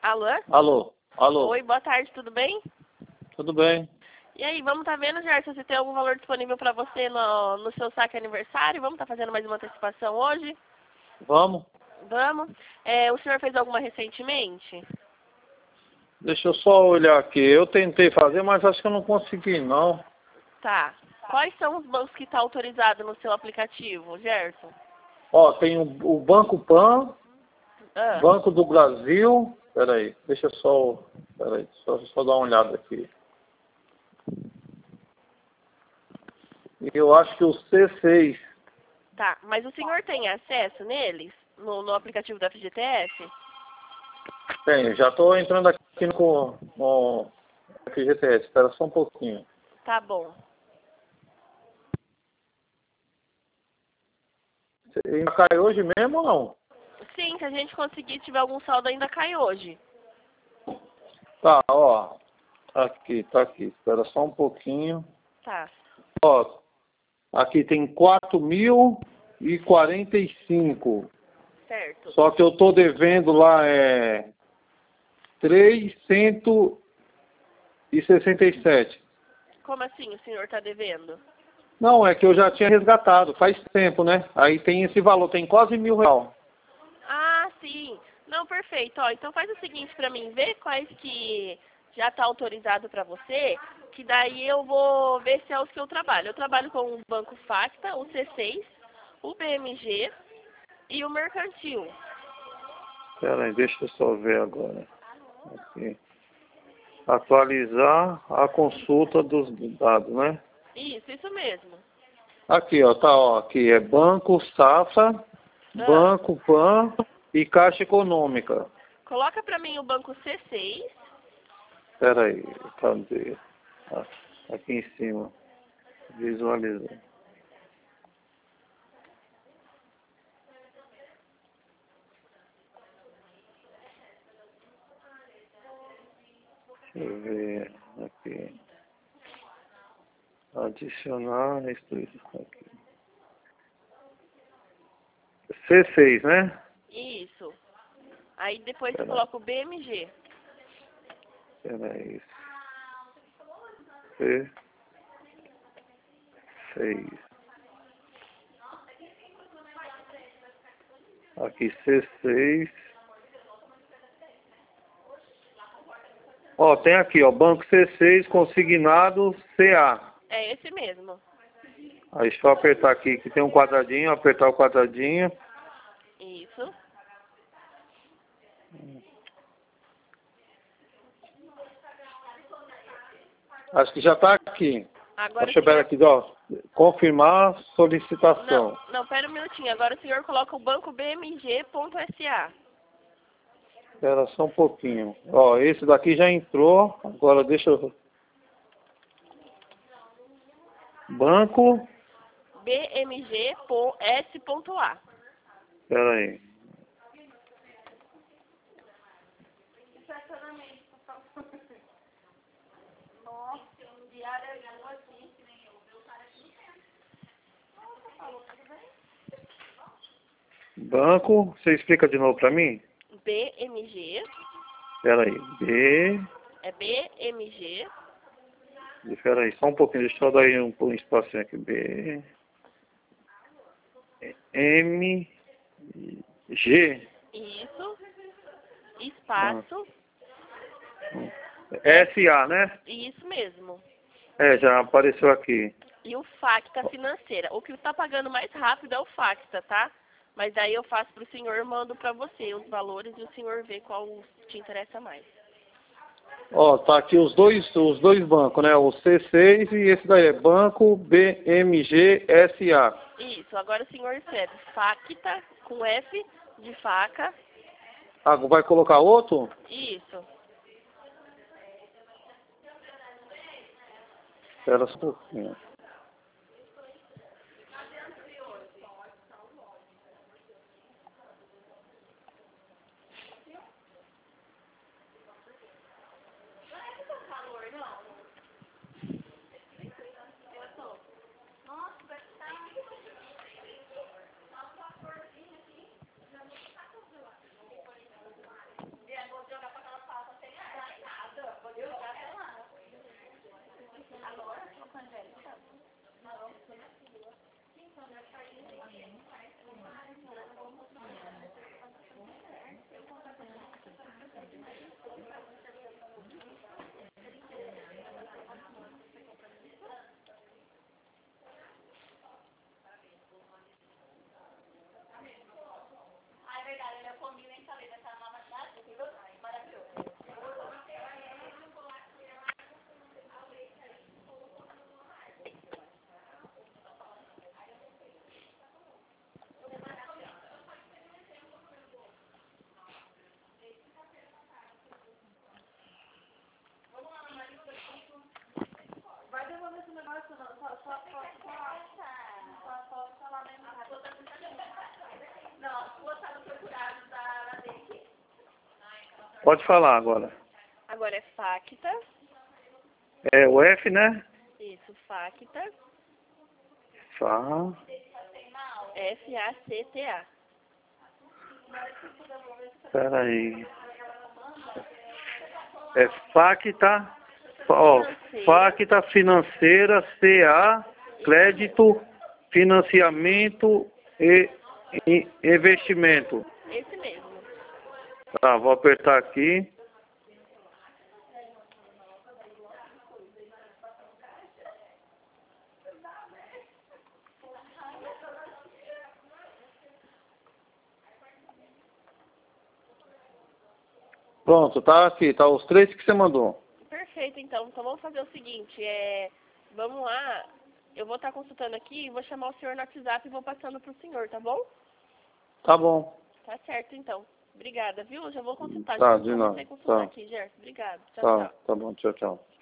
Alô? Alô, alô. Oi, boa tarde, tudo bem? Tudo bem? E aí, vamos tá vendo, Gerson, se tem algum valor disponível para você no seu saque aniversário? Vamos tá fazendo mais uma antecipação hoje? Vamos? Vamos. O senhor fez alguma recentemente? Deixa eu só olhar aqui. Eu tentei fazer, mas acho que eu não consegui, não. Tá. Quais são os bancos que estão autorizados no seu aplicativo, Gerson? Ó, tem o Banco Pan, Ah, Banco do Brasil. Peraí, deixa eu só... Peraí, só dar uma olhada aqui. Eu acho que o C6. tá. Mas o senhor tem acesso neles? No aplicativo da FGTS? Tem, já estou entrando aqui no FGTS. Espera só um pouquinho. Tá bom. Ainda cai hoje mesmo ou não? Sim, se a gente conseguir, tiver algum saldo, ainda cai hoje. Tá, ó. Tá aqui. Espera só um pouquinho. Tá. Ó, aqui tem 4.045. Certo. Só que eu tô devendo lá 367. Como assim o senhor tá devendo? Não, é que eu já tinha resgatado, faz tempo, né? Aí tem esse valor, tem quase R$ 1.000. Ah, sim. Não, perfeito. Ó, então faz o seguinte pra mim, vê quais que já tá autorizado pra você, que daí eu vou ver se é os que eu trabalho. Eu trabalho com o Banco Facta, o C6, o BMG e o Mercantil. Pera aí, deixa eu só ver agora. Aqui. Atualizar a consulta dos dados, né? Isso mesmo. Aqui, ó, tá, ó, aqui é Banco Safra, Ah, Banco Pan e Caixa Econômica. coloca pra mim o Banco C6. Espera aí, cadê? Ah, aqui em cima. Visualizar. Deixa eu ver aqui. Adicionar isso aqui. C6, né? Isso. Aí depois você Espera coloca o BMG. aí. C6. Aqui C6. Ó, tem aqui, ó, Banco C6 consignado CA. É esse mesmo. Aí só apertar aqui, que tem um quadradinho, apertar o quadradinho. Isso. Acho que já está aqui. Agora o Deixa eu ver senhor... aqui, ó. Confirmar solicitação. Não, pera um minutinho. Agora o senhor coloca o banco BMG.SA. Espera só um pouquinho. Ó, esse daqui já entrou. Agora deixa eu... Banco... BMG.S.A. Espera aí. Banco... Você explica de novo para mim? BMG. Espera aí. É BMG. Espera aí, só um pouquinho. Deixa eu dar aí um espacinho aqui. M... G... Isso. Ah, Espaço. SA, né? Isso mesmo. É, já apareceu aqui. E o Facta financeira. O que está pagando mais rápido é o Facta, tá? Mas daí eu faço para o senhor, mando para você os valores e o senhor vê qual te interessa mais. Ó, tá aqui os dois bancos, né? O C6 e esse daí é Banco BMG SA. Isso. Agora o senhor escreve Facta com F de faca. Ah, vai colocar outro? Isso. Espera só um pouquinho. Pode falar agora. Agora é Facta. É o F, né? Isso, Facta. Fa. F-A-C-T-A. Espera aí. É Facta. Ó, Facta Financeira, CA, Crédito, Financiamento e Investimento. Esse mesmo. Tá, vou apertar aqui. Pronto, tá aqui, tá os 3 que você mandou. Perfeito, então. Então vamos fazer o seguinte, vamos lá, eu vou estar consultando aqui, vou chamar o senhor no WhatsApp e vou passando pro senhor, tá bom? Tá bom. Tá certo, então. Obrigada, viu? Já vou consultar, Tá, já de comecei nada. a consultar Tá, aqui, Gerson. Obrigada. Tchau, tá, tchau. tá bom, tchau, tchau.